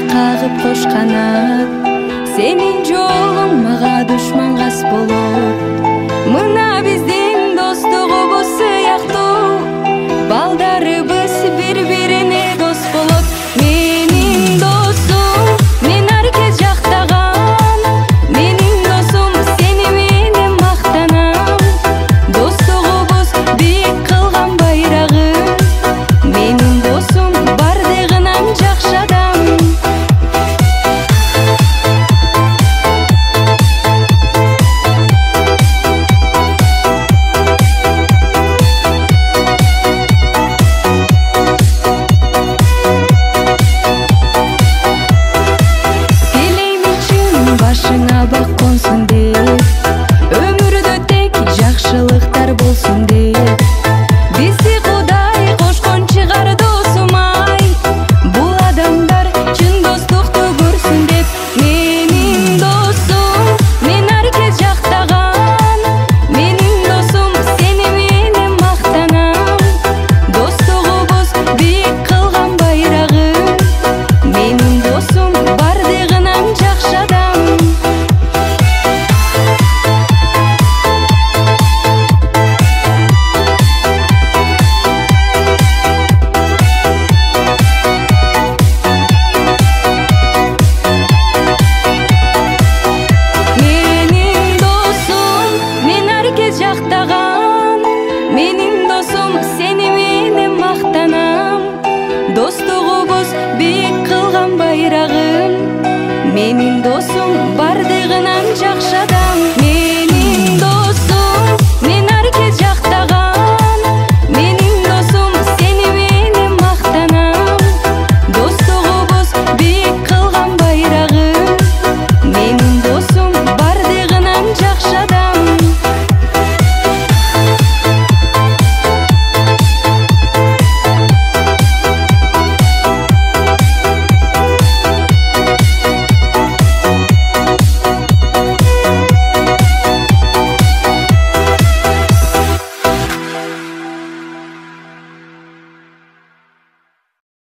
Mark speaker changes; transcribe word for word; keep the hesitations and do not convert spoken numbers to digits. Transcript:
Speaker 1: кагып кош канат, сенин жолуң мага душман кас болот. Мына биздин достугубуз сыяктуу, балдарыбыз бири-бирине дос болот. Менин досум, мен аркез жактаган, менин досум, сени менен мактанам. Достугубуз бийик кылган байрагы, менин досум бардыгынан жакшы адам. Башыңа бак консун деп, өмүрдө тек жакшылыктар болсун деп, бизди Кудай кошкон чыгар досум ай, бул адамдар чын достукту көрсүн деп. Менин досум, мен аркез жактаган, менин досум, сени менен мактанам. Достугубуз бийик кылган байрагы, менин досум бардыгынан жакшы адам. Жактаган, менин досум, сени менен мактанам. Достугубуз бийик кылган байрагым, менин досум